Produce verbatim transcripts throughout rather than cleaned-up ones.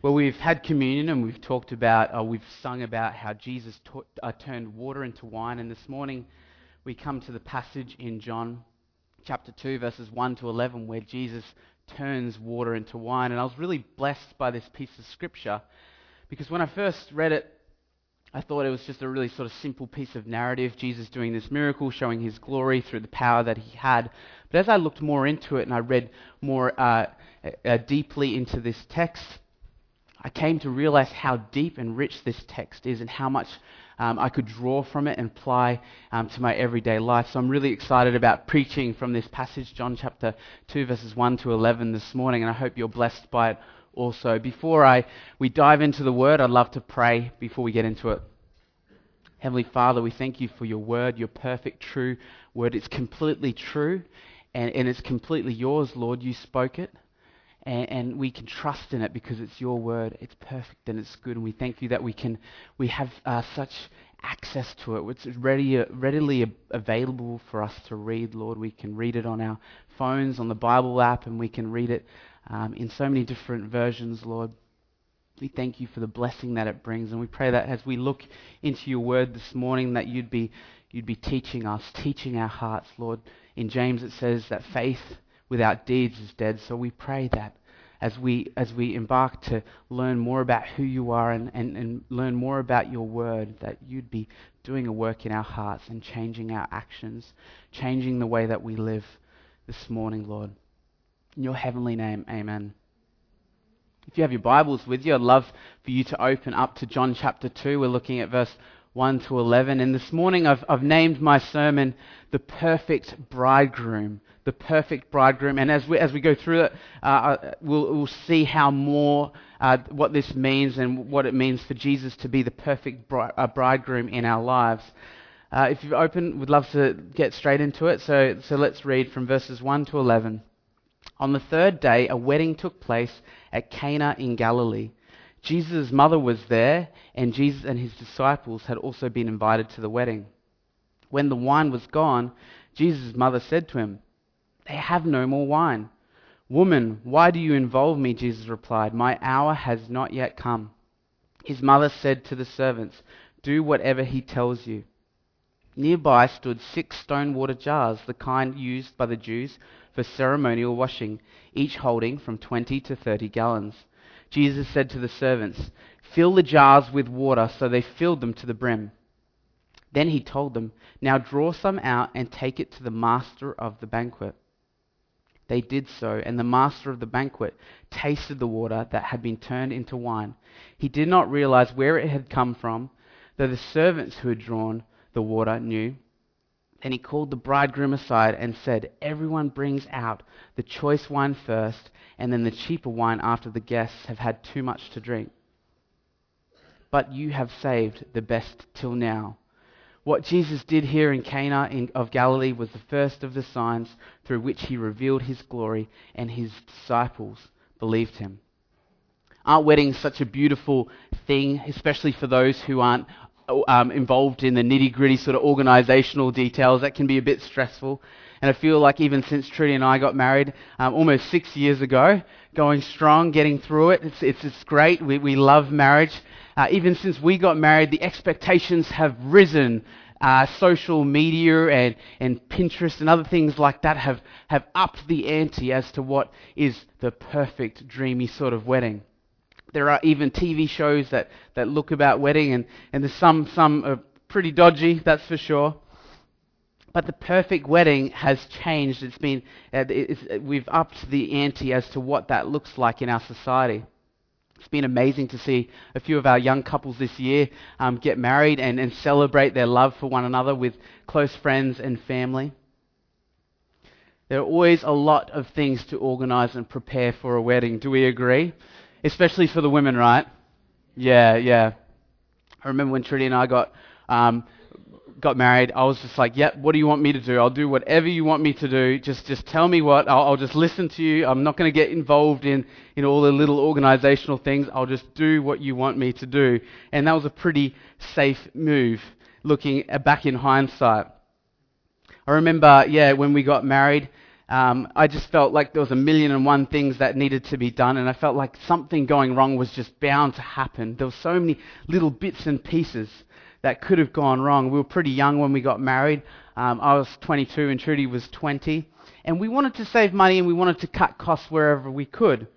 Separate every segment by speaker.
Speaker 1: Well, we've had communion and we've talked about, uh, we've sung about how Jesus ta- uh, turned water into wine. And this morning we come to the passage in John chapter two, verses one to eleven, where Jesus turns water into wine. And I was really blessed by this piece of scripture because when I first read it, I thought it was just a really sort of simple piece of narrative, Jesus doing this miracle, showing his glory through the power that he had. But as I looked more into it and I read more uh, uh, deeply into this text, I came to realize how deep and rich this text is and how much um, I could draw from it and apply um, to my everyday life. So I'm really excited about preaching from this passage, John chapter two, verses one to eleven this morning, and I hope you're blessed by it also. Before I we dive into the word, I'd love to pray before we get into it. Heavenly Father, we thank you for your word, your perfect, true word. It's completely true, and, and it's completely yours, Lord. You spoke it. And, and we can trust in it because it's your word. It's perfect and it's good. And we thank you that we can, we have uh, such access to it. It's ready, uh, readily available for us to read, Lord. We can read it on our phones, on the Bible app, and we can read it um, in so many different versions, Lord. We thank you for the blessing that it brings, and we pray that as we look into your word this morning, that you'd be, you'd be teaching us, teaching our hearts, Lord. In James it says that faith without deeds is dead. So we pray that as we as we embark to learn more about who you are and, and, and learn more about your word, that you'd be doing a work in our hearts and changing our actions, changing the way that we live this morning, Lord. In your heavenly name, amen. If you have your Bibles with you, I'd love for you to open up to John chapter two. We're looking at verse one to eleven. And this morning I've, I've named my sermon The Perfect Bridegroom. The Perfect Bridegroom. And as we as we go through it, uh, we'll, we'll see how more, uh, what this means and what it means for Jesus to be the perfect bri- uh, bridegroom in our lives. Uh, if you've opened, we'd love to get straight into it. So, so let's read from verses one to eleven. On the third day, a wedding took place at Cana in Galilee. Jesus' mother was there, and Jesus and his disciples had also been invited to the wedding. When the wine was gone, Jesus' mother said to him, "They have no more wine." "Woman, why do you involve me?" Jesus replied. "My hour has not yet come." His mother said to the servants, "Do whatever he tells you." Nearby stood six stone water jars, the kind used by the Jews for ceremonial washing, each holding from twenty to thirty gallons. Jesus said to the servants, "Fill the jars with water," so they filled them to the brim. Then he told them, "Now draw some out and take it to the master of the banquet." They did so, and the master of the banquet tasted the water that had been turned into wine. He did not realize where it had come from, though the servants who had drawn the water knew. Then he called the bridegroom aside and said, "Everyone brings out the choice wine first, and then the cheaper wine after the guests have had too much to drink. But you have saved the best till now." What Jesus did here in Cana in, of Galilee was the first of the signs through which he revealed his glory, and his disciples believed him. Aren't weddings such a beautiful thing, especially for those who aren't um, involved in the nitty-gritty sort of organizational details? That can be a bit stressful. And I feel like even since Trudy and I got married um, almost six years ago, going strong, getting through it, it's it's, it's great. We we love marriage. Uh, even since we got married, the expectations have risen. Uh, social media and, and Pinterest and other things like that have, have upped the ante as to what is the perfect, dreamy sort of wedding. There are even T V shows that, that look about wedding, and, and there's some, some are pretty dodgy, that's for sure. But the perfect wedding has changed. It's been uh, it's, we've upped the ante as to what that looks like in our society. It's been amazing to see a few of our young couples this year um, get married and, and celebrate their love for one another with close friends and family. There are always a lot of things to organise and prepare for a wedding. Do we agree? Especially for the women, right? Yeah, yeah. I remember when Trudy and I got um, got married, I was just like, "Yep, what do you want me to do? I'll do whatever you want me to do. Just just tell me what. I'll, I'll just listen to you. I'm not going to get involved in, in all the little organizational things. I'll just do what you want me to do." And that was a pretty safe move, looking back in hindsight. I remember, yeah, when we got married, um, I just felt like there was a million and one things that needed to be done, and I felt like something going wrong was just bound to happen. There were so many little bits and pieces that could have gone wrong. We were pretty young when we got married. Um, I was twenty-two and Trudy was twenty. And we wanted to save money and we wanted to cut costs wherever we could.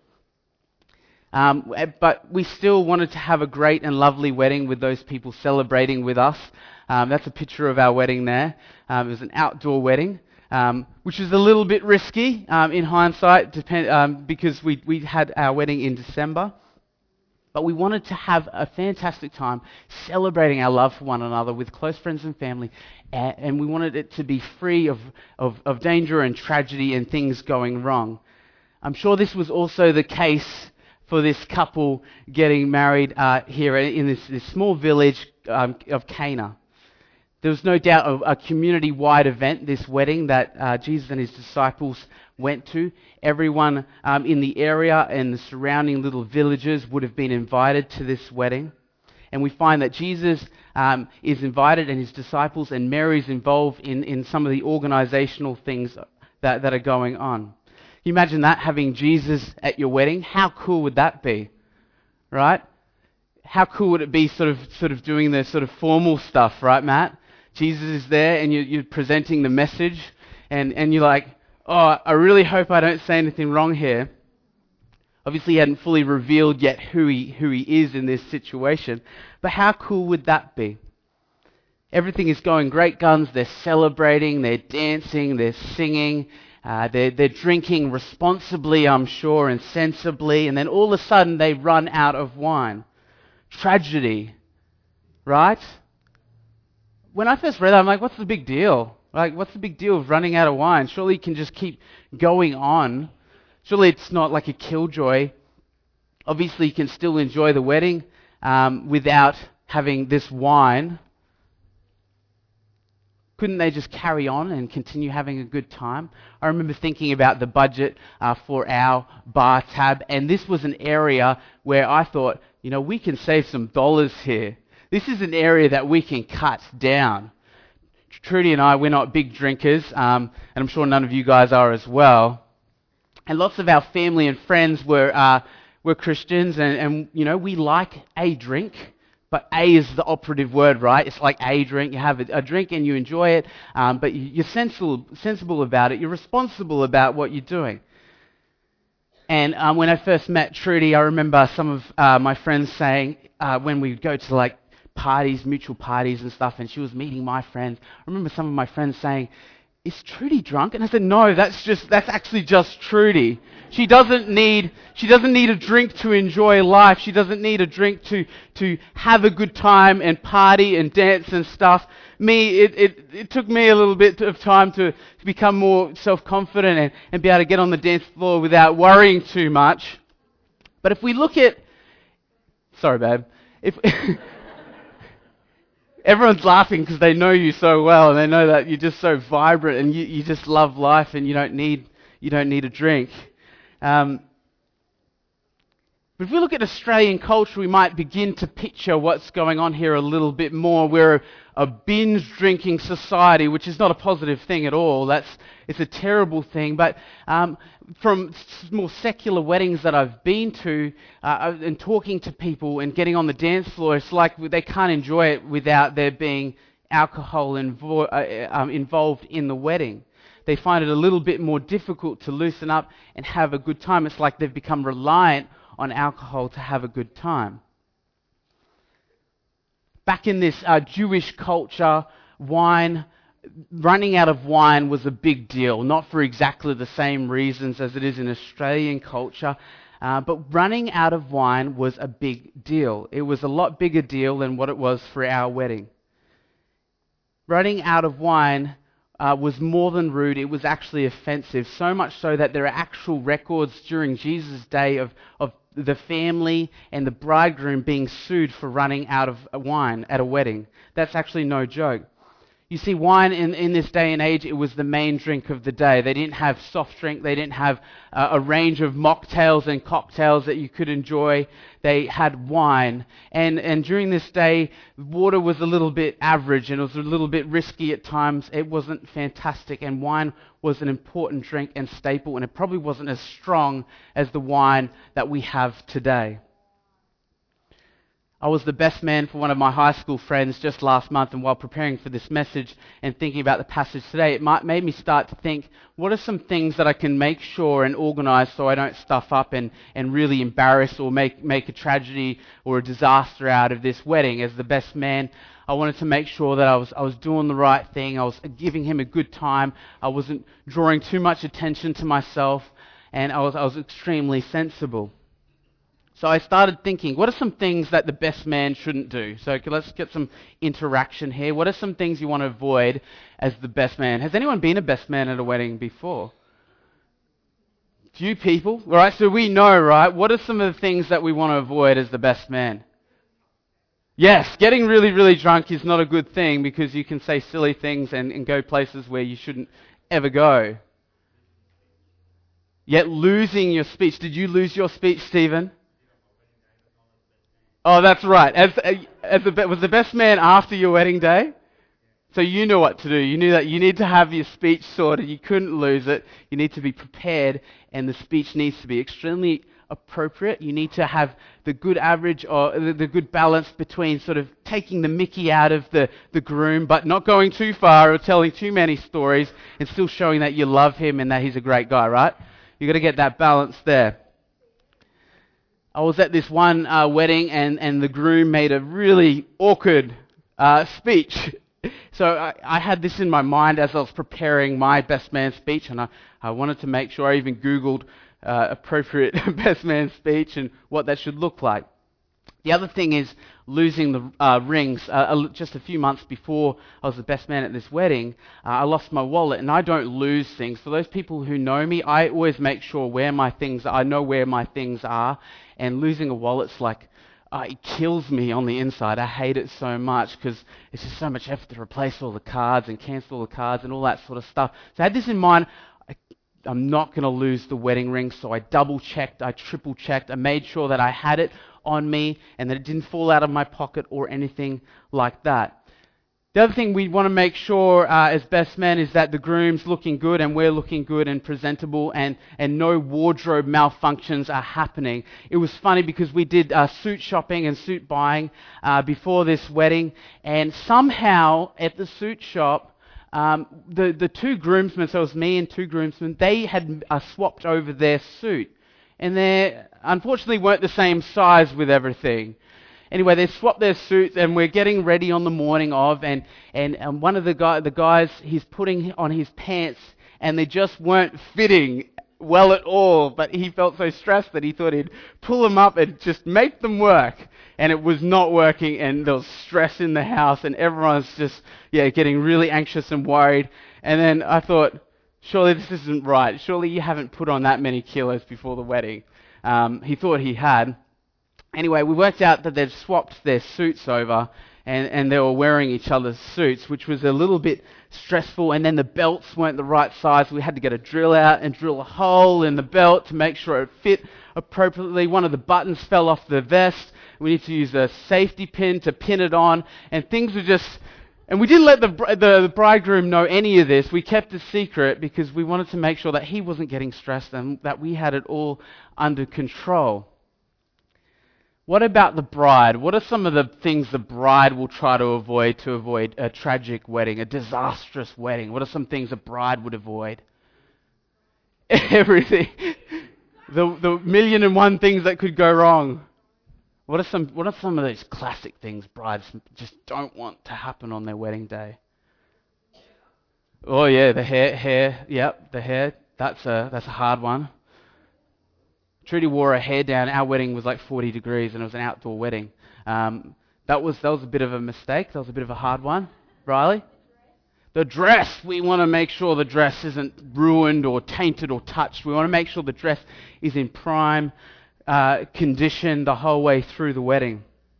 Speaker 1: Um, but we still wanted to have a great and lovely wedding with those people celebrating with us. Um, that's a picture of our wedding there. Um, it was an outdoor wedding, um, which is a little bit risky um, in hindsight depend, um, because we, we had our wedding in December. But we wanted to have a fantastic time celebrating our love for one another with close friends and family, and, and we wanted it to be free of, of, of danger and tragedy and things going wrong. I'm sure this was also the case for this couple getting married uh, here in this, this small village um, of Cana. There was no doubt a, a community-wide event, this wedding that uh, Jesus and his disciples went to. Everyone um, in the area and the surrounding little villages would have been invited to this wedding. And we find that Jesus um, is invited and his disciples, and Mary's involved in, in some of the organizational things that, that are going on. Can you imagine that, having Jesus at your wedding? How cool would that be? Right? How cool would it be sort of sort of doing the sort of formal stuff, right, Matt? Jesus is there and you're, you're presenting the message, and, and you're like, oh, I really hope I don't say anything wrong here. Obviously, he hadn't fully revealed yet who he who he is in this situation. But how cool would that be? Everything is going great guns. They're celebrating, they're dancing, they're singing, uh, they're, they're drinking responsibly, I'm sure, and sensibly. And then all of a sudden, they run out of wine. Tragedy, right? When I first read that, I'm like, what's the big deal? Like, what's the big deal of running out of wine? Surely you can just keep going on. Surely it's not like a killjoy. Obviously, you can still enjoy the wedding um, without having this wine. Couldn't they just carry on and continue having a good time? I remember thinking about the budget uh, for our bar tab, and this was an area where I thought, you know, we can save some dollars here. This is an area that we can cut down. Trudy and I, we're not big drinkers, um, and I'm sure none of you guys are as well. And lots of our family and friends were uh, were Christians, and, and you know, we like a drink, but a is the operative word, right? It's like a drink. You have a, a drink and you enjoy it, um, but you're sensible, sensible about it. You're responsible about what you're doing. And um, when I first met Trudy, I remember some of uh, my friends saying uh, when we go to like parties, mutual parties and stuff, and she was meeting my friends. I remember some of my friends saying, "Is Trudy drunk?" And I said, "No, that's just that's actually just Trudy. She doesn't need she doesn't need a drink to enjoy life. She doesn't need a drink to to have a good time and party and dance and stuff." Me, it it, it took me a little bit of time to become more self-confident and, and be able to get on the dance floor without worrying too much. But if we look at, sorry, babe, if everyone's laughing because they know you so well and they know that you're just so vibrant and you, you just love life and you don't need you don't need a drink. Um, but if we look at Australian culture, we might begin to picture what's going on here a little bit more. We're a binge drinking society, which is not a positive thing at all. That's it's a terrible thing. But um, from more secular weddings that I've been to uh, and talking to people and getting on the dance floor, it's like they can't enjoy it without there being alcohol invo- uh, um, involved in the wedding. They find it a little bit more difficult to loosen up and have a good time. It's like they've become reliant on alcohol to have a good time. Back in this uh, Jewish culture, wine, running out of wine was a big deal, not for exactly the same reasons as it is in Australian culture, uh, but running out of wine was a big deal. It was a lot bigger deal than what it was for our wedding. Running out of wine uh, was more than rude, it was actually offensive, so much so that there are actual records during Jesus' day of, of the family and the bridegroom being sued for running out of wine at a wedding. That's actually no joke. You see, wine in, in this day and age, it was the main drink of the day. They didn't have soft drink. They didn't have uh, a range of mocktails and cocktails that you could enjoy. They had wine. And, and during this day, water was a little bit average and it was a little bit risky at times. It wasn't fantastic. And wine was an important drink and staple. And it probably wasn't as strong as the wine that we have today. I was the best man for one of my high school friends just last month, and while preparing for this message and thinking about the passage today, it might, made me start to think, what are some things that I can make sure and organize so I don't stuff up and, and really embarrass or make, make a tragedy or a disaster out of this wedding? As the best man, I wanted to make sure that I was, I was doing the right thing, I was giving him a good time, I wasn't drawing too much attention to myself, and I was, I was extremely sensible. So I started thinking, what are some things that the best man shouldn't do? So let's get some interaction here. What are some things you want to avoid as the best man? Has anyone been a best man at a wedding before? Few people, right? So we know, right? What are some of the things that we want to avoid as the best man? Yes, getting really, really drunk is not a good thing because you can say silly things and, and go places where you shouldn't ever go. Yet losing your speech. Did you lose your speech, Stephen? Oh, that's right. As, as the, was the best man after your wedding day? So you knew what to do. You knew that you need to have your speech sorted. You couldn't lose it. You need to be prepared, and the speech needs to be extremely appropriate. You need to have the good average or the, the good balance between sort of taking the mickey out of the, the groom, but not going too far or telling too many stories, and still showing that you love him and that he's a great guy, right? You've got to get that balance there. I was at this one uh, wedding and, and the groom made a really awkward uh, speech. So I, I had this in my mind as I was preparing my best man speech, and I, I wanted to make sure I even Googled uh, appropriate best man speech and what that should look like. The other thing is losing the uh, rings. Uh, just a few months before I was the best man at this wedding, uh, I lost my wallet, and I don't lose things. For those people who know me, I always make sure where my things are. I know where my things are, and losing a wallet's like, uh, it kills me on the inside. I hate it so much because it's just so much effort to replace all the cards and cancel all the cards and all that sort of stuff. So I had this in mind. I, I'm not going to lose the wedding ring, so I double-checked, I triple-checked, I made sure that I had it on me and that it didn't fall out of my pocket or anything like that. The other thing we want to make sure uh, as best men is that the groom's looking good and we're looking good and presentable, and, and no wardrobe malfunctions are happening. It was funny because we did uh, suit shopping and suit buying uh, before this wedding, and somehow at the suit shop, Um, the, the two groomsmen, so it was me and two groomsmen, they had uh, swapped over their suit. And they unfortunately weren't the same size with everything. Anyway, they swapped their suits, and we're getting ready on the morning of, and, and, and one of the, guy, the guys, he's putting on his pants, and they just weren't fitting well at all, but he felt so stressed that he thought he'd pull them up and just make them work. And it was not working, and there was stress in the house, and everyone's just, yeah, getting really anxious and worried. And then I thought, surely this isn't right. Surely you haven't put on that many kilos before the wedding. Um, he thought he had. Anyway, we worked out that they'd swapped their suits over, and, and they were wearing each other's suits, which was a little bit stressful. And then the belts weren't the right size. We had to get a drill out and drill a hole in the belt to make sure it fit appropriately. One of the buttons fell off the vest. We need to use a safety pin to pin it on, and things were just... And we didn't let the, the, the bridegroom know any of this. We kept it secret because we wanted to make sure that he wasn't getting stressed and that we had it all under control. What about the bride? What are some of the things the bride will try to avoid to avoid a tragic wedding, a disastrous wedding? What are some things a bride would avoid? Everything. The, the million and one things that could go wrong. What are some What are some of those classic things brides just don't want to happen on their wedding day? Oh yeah, the hair, hair, yep, the hair. That's a that's a hard one. Trudy wore her hair down. Our wedding was like forty degrees, and it was an outdoor wedding. Um, that was that was a bit of a mistake. That was a bit of a hard one. Riley, the dress. We want to make sure the dress isn't ruined or tainted or touched. We want to make sure the dress is in prime Uh, condition the whole way through the wedding.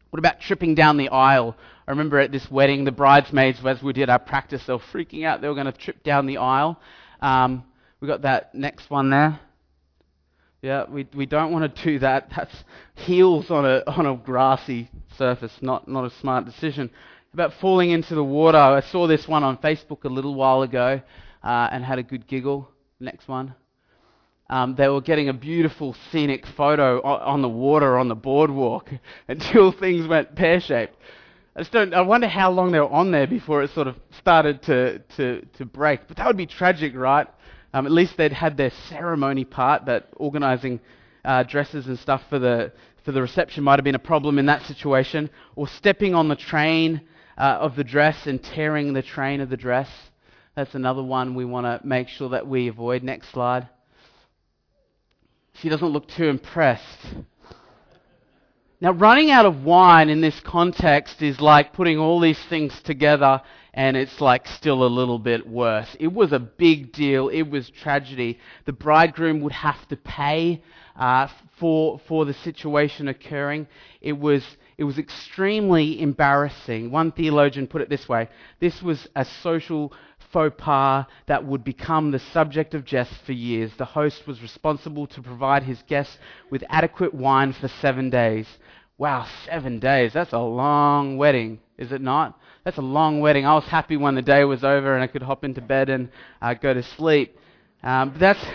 Speaker 1: What about tripping down the aisle? I remember at this wedding, the bridesmaids, as we did our practice, they were freaking out. They were going to trip down the aisle. Um, we got that next one there. Yeah, we we don't want to do that. That's heels on a on a grassy surface. Not not a smart decision. About falling into the water. I saw this one on Facebook a little while ago uh, and had a good giggle. Next one. Um, they were getting a beautiful scenic photo on the water on the boardwalk until things went pear-shaped. I just don't. I wonder how long they were on there before it sort of started to to, to break. But that would be tragic, right? Um, at least they'd had their ceremony part. That organising uh, dresses and stuff for the for the reception might have been a problem in that situation. Or stepping on the train uh, of the dress and tearing the train of the dress. That's another one we want to make sure that we avoid. Next slide. She doesn't look too impressed. Now, running out of wine in this context is like putting all these things together and it's like still a little bit worse. It was a big deal. It was tragedy. The bridegroom would have to pay uh, for for the situation occurring. It was it was extremely embarrassing. One theologian put it this way: this was a social faux pas that would become the subject of jest for years. The host was responsible to provide his guests with adequate wine for seven days. Wow, seven days. That's a long wedding, is it not? That's a long wedding. I was happy when the day was over and I could hop into bed and uh, go to sleep. Um, but that's...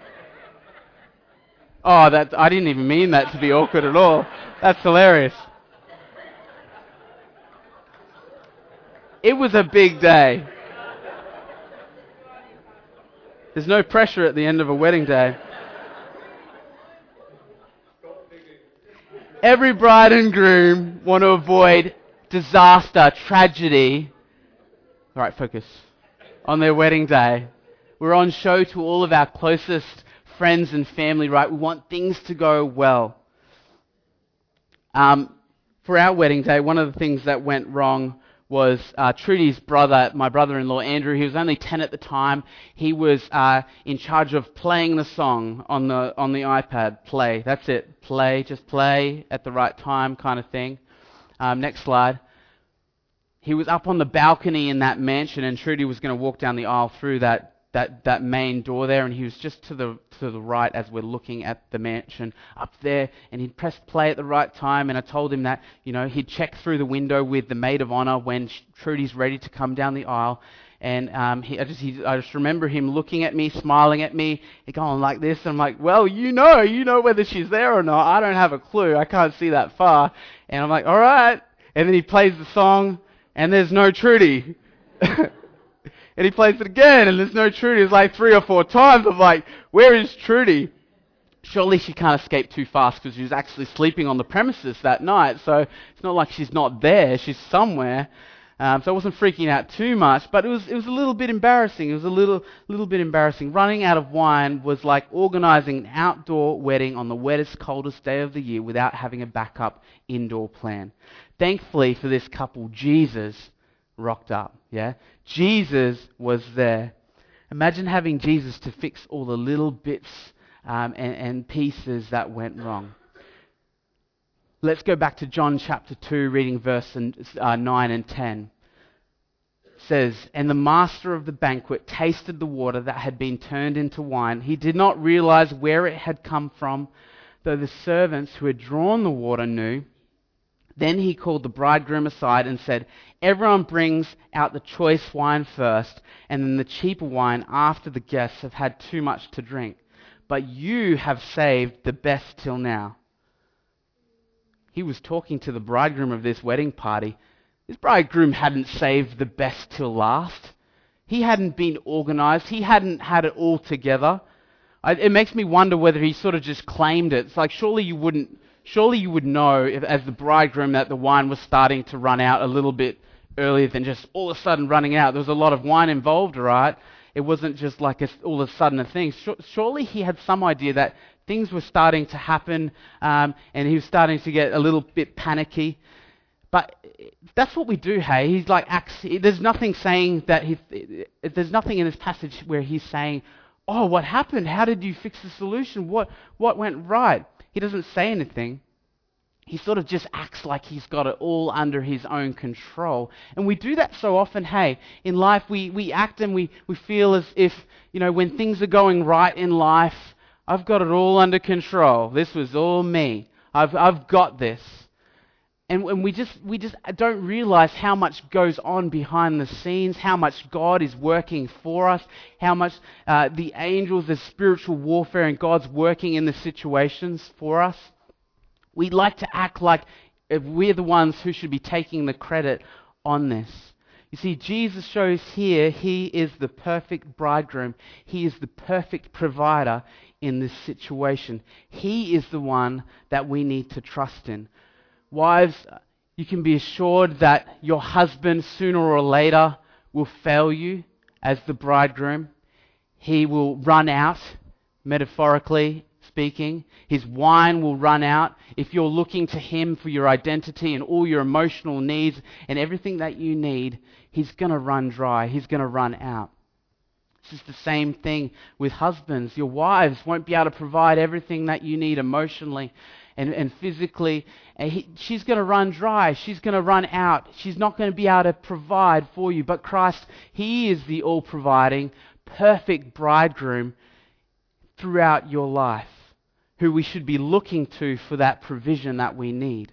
Speaker 1: oh, that I didn't even mean that to be awkward at all. That's hilarious. It was a big day. There's no pressure at the end of a wedding day. Every bride and groom want to avoid disaster, tragedy. All right, focus. On their wedding day. We're on show to all of our closest friends and family, right? We want things to go well. Um, for our wedding day, one of the things that went wrong was uh, Trudy's brother, my brother-in-law Andrew. He was only ten at the time. He was uh, in charge of playing the song on the on the iPad. Play, that's it. Play, just play at the right time, kind of thing. Um, next slide. He was up on the balcony in that mansion, and Trudy was going to walk down the aisle through that that that main door there, and he was just to the to the right as we're looking at the mansion up there, and he'd pressed play at the right time, and I told him that, you know, he'd check through the window with the maid of honor when Trudy's ready to come down the aisle, and um, he, I just he, I just remember him looking at me, smiling at me, going like this, and I'm like, well, you know, you know whether she's there or not. I don't have a clue. I can't see that far, and I'm like, all right, and then he plays the song, and there's no Trudy. And he plays it again, and there's no Trudy. It's like three or four times. I'm like, where is Trudy? Surely she can't escape too fast because she was actually sleeping on the premises that night. So it's not like she's not there. She's somewhere. Um, so I wasn't freaking out too much, but it was it was a little bit embarrassing. It was a little little bit embarrassing. Running out of wine was like organising an outdoor wedding on the wettest, coldest day of the year without having a backup indoor plan. Thankfully for this couple, Jesus rocked up. Yeah, Jesus was there. Imagine having Jesus to fix all the little bits um, and, and pieces that went wrong. Let's go back to John chapter two, reading verse uh, nine and ten. It says, "And the master of the banquet tasted the water that had been turned into wine. He did not realize where it had come from, though the servants who had drawn the water knew. Then he called the bridegroom aside and said, 'Everyone brings out the choice wine first, and then the cheaper wine after the guests have had too much to drink. But you have saved the best till now.'" He was talking to the bridegroom of this wedding party. This bridegroom hadn't saved the best till last. He hadn't been organized. He hadn't had it all together. I, it makes me wonder whether he sort of just claimed it. It's like, surely you wouldn't Surely you would know, if, as the bridegroom, that the wine was starting to run out a little bit earlier than just all of a sudden running out. There was a lot of wine involved, right? It wasn't just like a, all of a sudden a thing. Surely he had some idea that things were starting to happen, um, and he was starting to get a little bit panicky. But that's what we do, hey? He's like, there's nothing saying that he. There's nothing in this passage where he's saying, "Oh, what happened? How did you fix the solution? What what went right?" He doesn't say anything. he sort of just acts like he's got it all under his own control. And we do that so often, hey. In life, we, we act and we, we feel as if, you know, when things are going right in life, I've got it all under control. This was all me. I've I've got this. And when we just we just don't realize how much goes on behind the scenes, how much God is working for us, how much uh, the angels, the spiritual warfare, and God's working in the situations for us. We like to act like we're the ones who should be taking the credit on this. You see, Jesus shows here he is the perfect bridegroom. He is the perfect provider in this situation. He is the one that we need to trust in. Wives, you can be assured that your husband sooner or later will fail you as the bridegroom. He will run out, metaphorically speaking. His wine will run out. If you're looking to him for your identity and all your emotional needs and everything that you need, he's going to run dry. He's going to run out. This is the same thing with husbands. Your wives won't be able to provide everything that you need emotionally and, and physically. And he, she's going to run dry. She's going to run out. She's not going to be able to provide for you. But Christ, he is the all-providing, perfect bridegroom throughout your life, who we should be looking to for that provision that we need.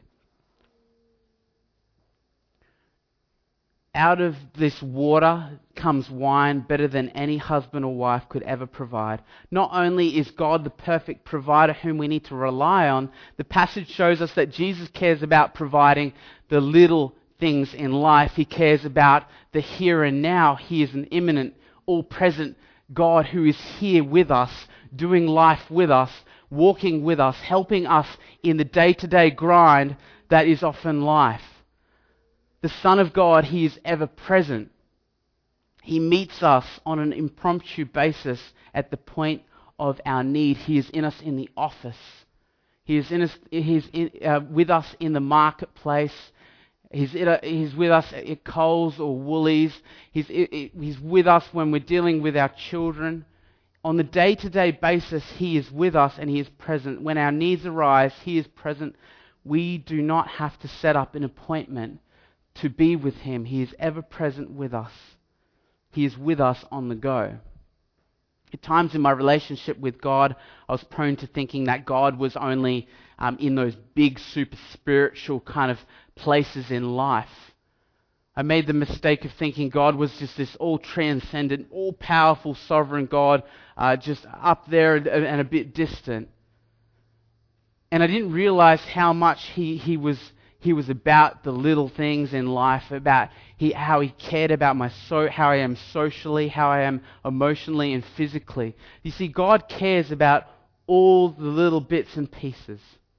Speaker 1: Out of this water comes wine better than any husband or wife could ever provide. Not only is God the perfect provider whom we need to rely on, the passage shows us that Jesus cares about providing the little things in life. He cares about the here and now. He is an imminent, all-present God who is here with us, doing life with us, walking with us, helping us in the day-to-day grind that is often life. The Son of God, he is ever present. He meets us on an impromptu basis at the point of our need. He is in us in the office. He is in us. He's in, uh, with us in the marketplace. He's, in a, he's with us at Coles or Woolies. He's, he's with us when we're dealing with our children. On the day-to-day basis, he is with us and he is present. When our needs arise, he is present. We do not have to set up an appointment to be with him. He is ever present with us. He is with us on the go. At times in my relationship with God, I was prone to thinking that God was only um, in those big, super spiritual kind of places in life. I made the mistake of thinking God was just this all-transcendent, all-powerful, sovereign God, uh, just up there and, and a bit distant. And I didn't realize how much he, he was He was about the little things in life, about he, how he cared about my so, how I am socially, how I am emotionally and physically. You see, God cares about all the little bits and pieces.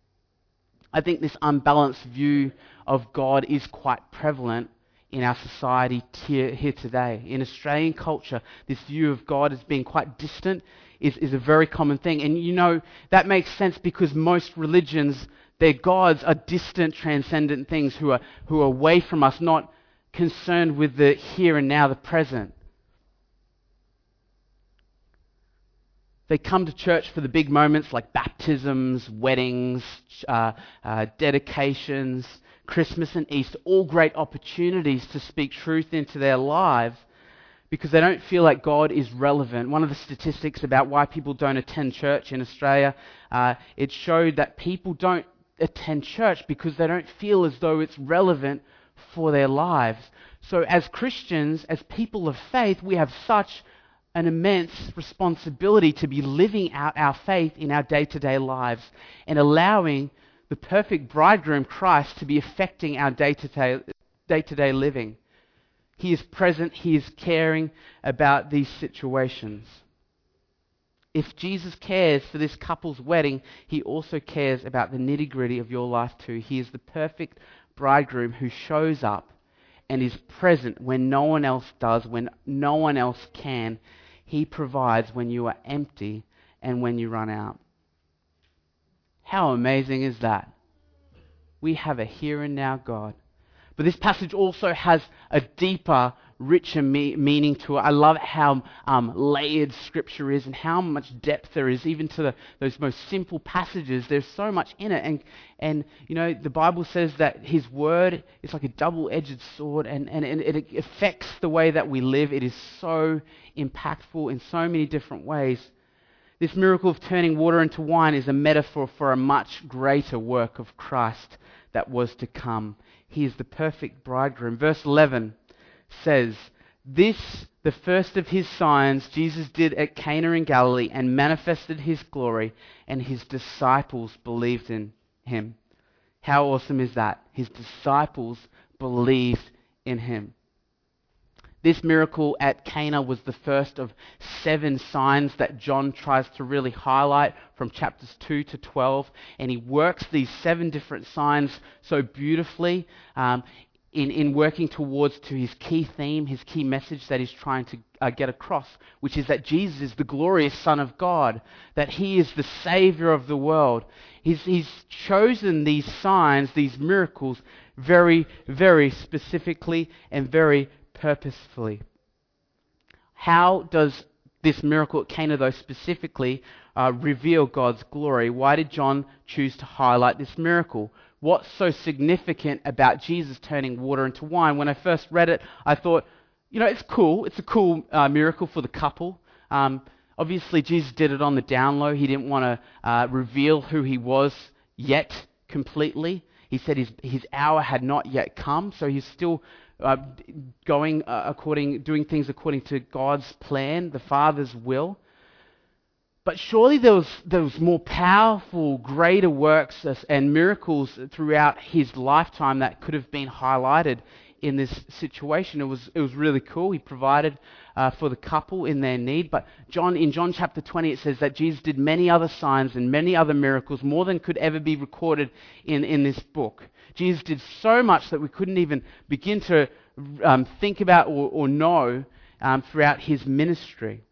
Speaker 1: I think this unbalanced view of God is quite prevalent in our society here, here today. In Australian culture, this view of God as being quite distant is, is a very common thing. And you know, that makes sense because most religions, their gods are distant, transcendent things who are who are away from us, not concerned with the here and now, the present. They come to church for the big moments like baptisms, weddings, uh, uh, dedications, Christmas and Easter, all great opportunities to speak truth into their lives because they don't feel like God is relevant. One of the statistics about why people don't attend church in Australia, uh, it showed that people don't attend church because they don't feel as though it's relevant for their lives. So as Christians, as people of faith, we have such an immense responsibility to be living out our faith in our day-to-day lives and allowing the perfect bridegroom, Christ, to be affecting our day-to-day, day-to-day living. He is present, he is caring about these situations. If Jesus cares for this couple's wedding, he also cares about the nitty-gritty of your life too. He is the perfect bridegroom who shows up and is present when no one else does, when no one else can. He provides when you are empty and when you run out. How amazing is that? We have a here and now God. But this passage also has a deeper richer me- meaning to it. I love how um, layered Scripture is and how much depth there is, even to the, those most simple passages. There's so much in it, and and you know the Bible says that His Word is like a double-edged sword, and and, and it affects the way that we live. It is so impactful in so many different ways. This miracle of turning water into wine is a metaphor for a much greater work of Christ that was to come. He is the perfect bridegroom. Verse eleven says, "This, the first of His signs, Jesus did at Cana in Galilee and manifested His glory, and His disciples believed in Him." How awesome is that? His disciples believed in Him. This miracle at Cana was the first of seven signs that John tries to really highlight from chapters two to twelve. And he works these seven different signs so beautifully um, in, in working towards to his key theme, his key message that he's trying to uh, get across, which is that Jesus is the glorious Son of God, that He is the Savior of the world. He's, he's chosen these signs, these miracles, very, very specifically and very purposefully. How does this miracle at Cana, though, specifically uh, reveal God's glory? Why did John choose to highlight this miracle? What's so significant about Jesus turning water into wine? When I first read it, I thought, you know, it's cool. It's a cool uh, miracle for the couple. Um, obviously, Jesus did it on the down low. He didn't want to uh, reveal who He was yet completely. He said his, his hour had not yet come, so He's still Uh, going uh, according, doing things according to God's plan, the Father's will. But surely there was, there was more powerful, greater works and miracles throughout His lifetime that could have been highlighted in this situation. It was, it was really cool. He provided uh, for the couple in their need. But John, in John chapter twenty, it says that Jesus did many other signs and many other miracles, more than could ever be recorded in, in this book. Jesus did so much that we couldn't even begin to um, think about or, or know um, throughout His ministry.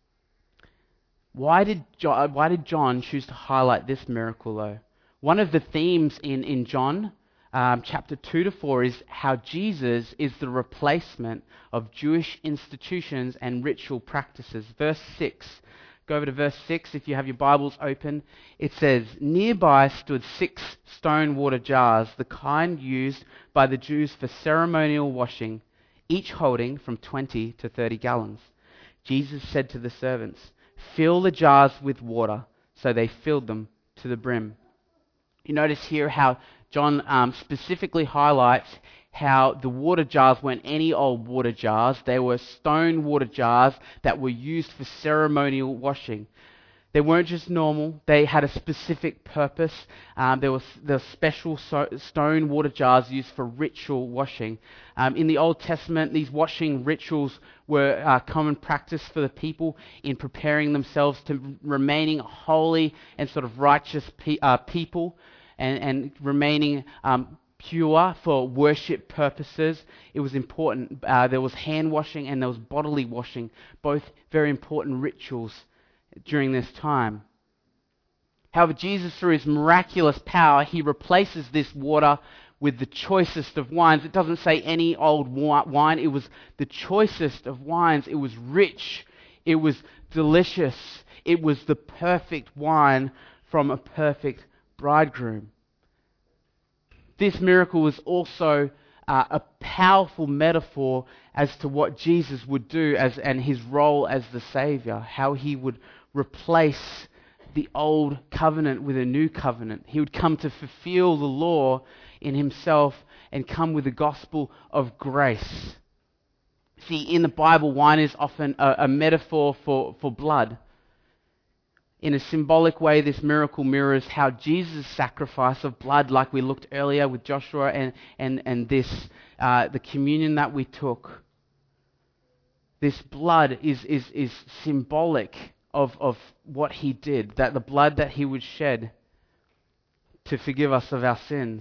Speaker 1: Why did, John, why did John choose to highlight this miracle, though? One of the themes in, in John um, chapter two to four is how Jesus is the replacement of Jewish institutions and ritual practices. Verse six. Go over to verse six if you have your Bibles open. It says, "Nearby stood six stone water jars, the kind used by the Jews for ceremonial washing, each holding from twenty to thirty gallons. Jesus said to the servants, 'Fill the jars with water.' So they filled them to the brim." You notice here how John um, specifically highlights how the water jars weren't any old water jars. They were stone water jars that were used for ceremonial washing. They weren't just normal. They had a specific purpose. Um, there was the special so- stone water jars used for ritual washing. Um, in the Old Testament, these washing rituals were uh, common practice for the people in preparing themselves to remaining holy and sort of righteous pe- uh, people and, and remaining um, pure for worship purposes. It was important. Uh, there was hand washing and there was bodily washing, both very important rituals during this time. However, Jesus, through His miraculous power, He replaces this water with the choicest of wines. It doesn't say any old wine. It was the choicest of wines. It was rich. It was delicious. It was the perfect wine from a perfect bridegroom. This miracle was also uh, a powerful metaphor as to what Jesus would do as and His role as the Savior, how He would replace the old covenant with a new covenant. He would come to fulfill the law in Himself and come with the gospel of grace. See, in the Bible, wine is often a, a metaphor for, for blood. In a symbolic way, this miracle mirrors how Jesus' sacrifice of blood, like we looked earlier with Joshua and, and, and this, uh, the communion that we took. This blood is, is, is symbolic of, of what He did, that the blood that He would shed to forgive us of our sins.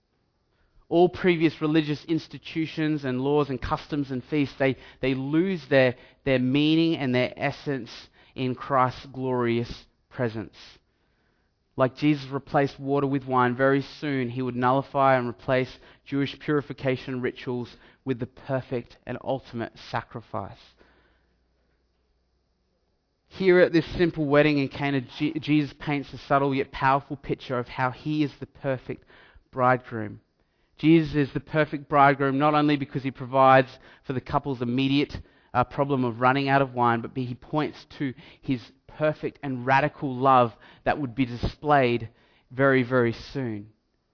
Speaker 1: All previous religious institutions and laws and customs and feasts, they, they lose their, their meaning and their essence in Christ's glorious presence. Like Jesus replaced water with wine, very soon he would nullify and replace Jewish purification rituals with the perfect and ultimate sacrifice. Here at this simple wedding in Cana, G- Jesus paints a subtle yet powerful picture of how he is the perfect bridegroom. Jesus is the perfect bridegroom not only because he provides for the couple's immediate uh, problem of running out of wine, but he points to his perfect and radical love that would be displayed very, very soon.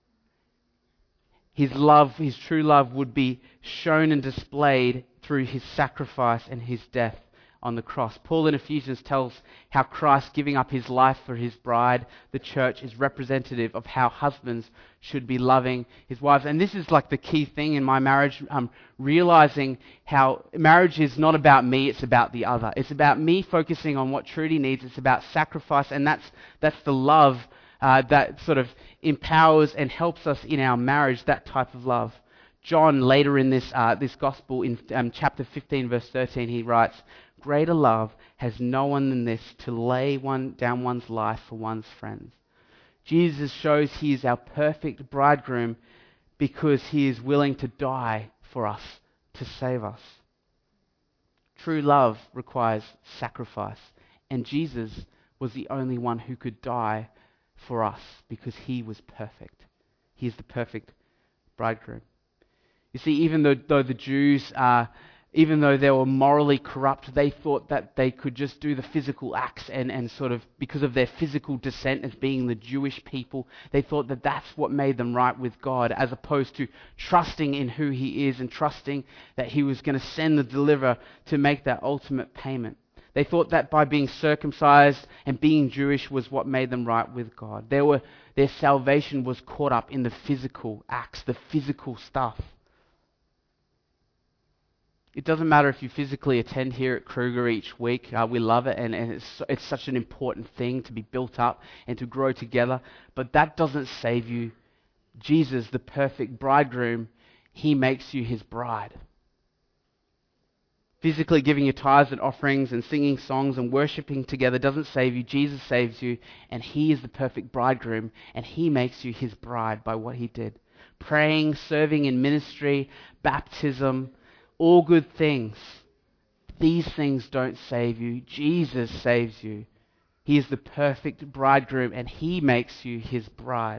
Speaker 1: His love, his true love, would be shown and displayed through his sacrifice and his death on the cross. Paul in Ephesians tells how Christ giving up his life for his bride, the church, is representative of how husbands should be loving his wives. And this is like the key thing in my marriage, um, realizing how marriage is not about me, it's about the other. It's about me focusing on what Trudy needs. It's about sacrifice, and that's that's the love uh, that sort of empowers and helps us in our marriage, that type of love. John, later in this uh, this gospel, in um, chapter fifteen, verse thirteen, he writes, "Greater love has no one than this, to lay one down one's life for one's friends." Jesus shows he is our perfect bridegroom because he is willing to die for us, to save us. True love requires sacrifice, and Jesus was the only one who could die for us because he was perfect. He is the perfect bridegroom. You see, even though, though the Jews, uh, even though they were morally corrupt, they thought that they could just do the physical acts and, and sort of, because of their physical descent as being the Jewish people, they thought that that's what made them right with God, as opposed to trusting in who he is and trusting that he was going to send the deliverer to make that ultimate payment. They thought that by being circumcised and being Jewish was what made them right with God. They were, their salvation was caught up in the physical acts, the physical stuff. It doesn't matter if you physically attend here at Kruger each week. Uh, we love it, and, and it's, it's such an important thing to be built up and to grow together. But that doesn't save you. Jesus, the perfect bridegroom, he makes you his bride. Physically giving your tithes and offerings and singing songs and worshipping together doesn't save you. Jesus saves you, and he is the perfect bridegroom, and he makes you his bride by what he did. Praying, serving in ministry, baptism, all good things. These things don't save you. Jesus saves you. He is the perfect bridegroom, and he makes you his bride.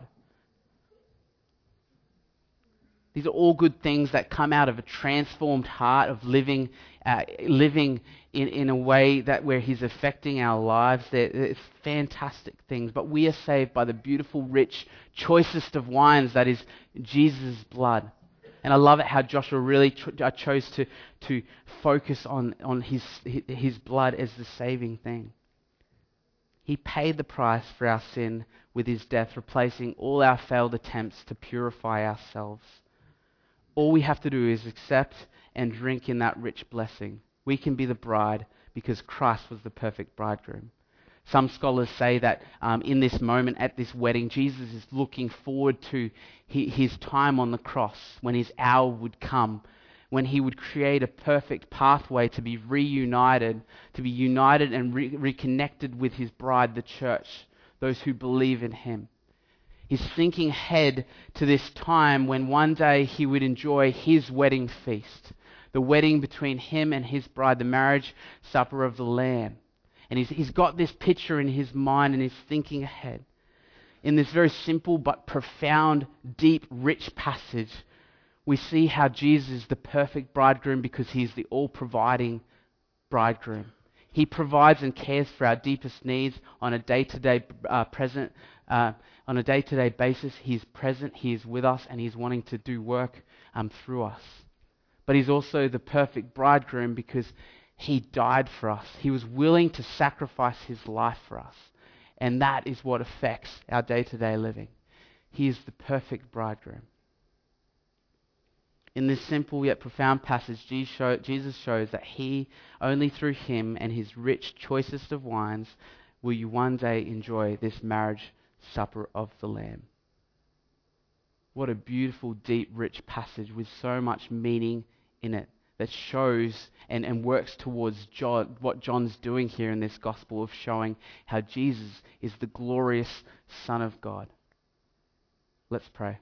Speaker 1: These are all good things that come out of a transformed heart of living uh, living in, in a way that where he's affecting our lives. They're, it's fantastic things. But we are saved by the beautiful, rich, choicest of wines, that is Jesus' blood. And I love it how Joshua really cho- chose to, to focus on, on his, his blood as the saving thing. He paid the price for our sin with his death, replacing all our failed attempts to purify ourselves. All we have to do is accept and drink in that rich blessing. We can be the bride because Christ was the perfect bridegroom. Some scholars say that um, in this moment, at this wedding, Jesus is looking forward to his time on the cross, when his hour would come, when he would create a perfect pathway to be reunited, to be united and re- reconnected with his bride, the church, those who believe in him. He's thinking ahead to this time when one day he would enjoy his wedding feast, the wedding between him and his bride, the marriage supper of the Lamb. And he's, he's got this picture in his mind and he's thinking ahead. In this very simple but profound, deep, rich passage, we see how Jesus is the perfect bridegroom because he's the all-providing bridegroom. He provides and cares for our deepest needs on a day-to-day uh, present, uh, on a day-to-day basis. He's present, he is with us, and he's wanting to do work um, through us. But he's also the perfect bridegroom because he died for us. He was willing to sacrifice his life for us. And that is what affects our day-to-day living. He is the perfect bridegroom. In this simple yet profound passage, Jesus shows that he, only through him and his rich, choicest of wines, will you one day enjoy this marriage supper of the Lamb. What a beautiful, deep, rich passage with so much meaning in it that shows and, and works towards John, what John's doing here in this gospel of showing how Jesus is the glorious Son of God. Let's pray.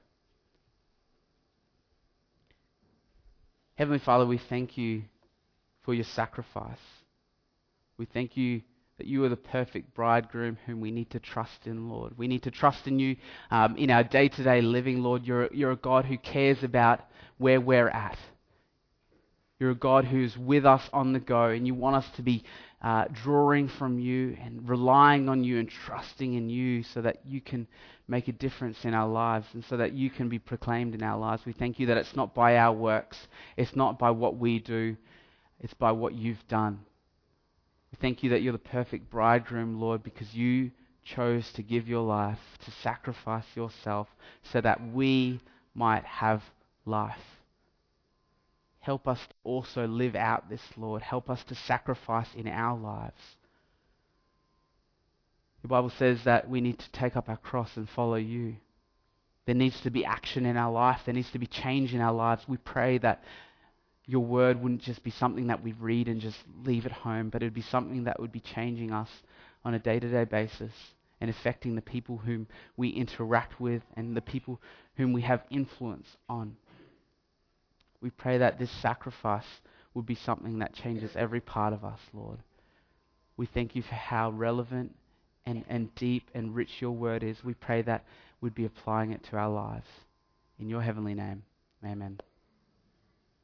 Speaker 1: Heavenly Father, we thank you for your sacrifice. We thank you that you are the perfect bridegroom whom we need to trust in, Lord. We need to trust in you um, in our day-to-day living, Lord. You're, you're a God who cares about where we're at. You're a God who's with us on the go, and you want us to be uh, drawing from you and relying on you and trusting in you so that you can make a difference in our lives and so that you can be proclaimed in our lives. We thank you that it's not by our works, it's not by what we do, it's by what you've done. We thank you that you're the perfect bridegroom, Lord, because you chose to give your life, to sacrifice yourself so that we might have life. Help us to also live out this, Lord. Help us to sacrifice in our lives. The Bible says that we need to take up our cross and follow you. There needs to be action in our life. There needs to be change in our lives. We pray that your word wouldn't just be something that we read and just leave at home, but it would be something that would be changing us on a day-to-day basis and affecting the people whom we interact with and the people whom we have influence on. We pray that this sacrifice would be something that changes every part of us, Lord. We thank you for how relevant and, and deep and rich your word is. We pray that we'd be applying it to our lives. In your heavenly name, amen.